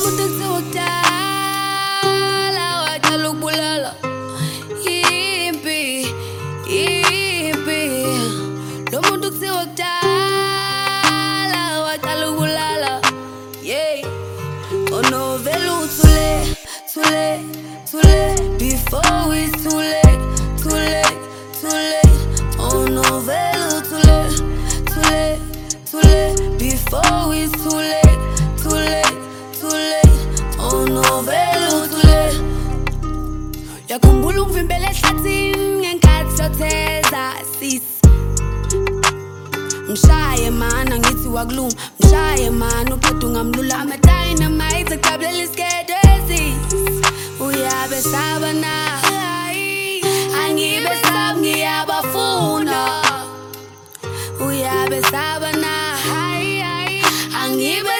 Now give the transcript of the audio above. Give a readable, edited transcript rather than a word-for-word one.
muntu kutala wajala ukubulala impi lo muntu kutala wajala ukubulala oh no vele too late before it's too late oh no vele too late before it's too late oh no vele too late yakhumbula ungivimbela ehlathini ngenkathi sotheza sis mshaye man angithi wakuluma mshaye man uqeda ungamlula ama-dynamite aqablela isikede uyabe saba na angibe sab ngiyabafuna uyabe saba na angibe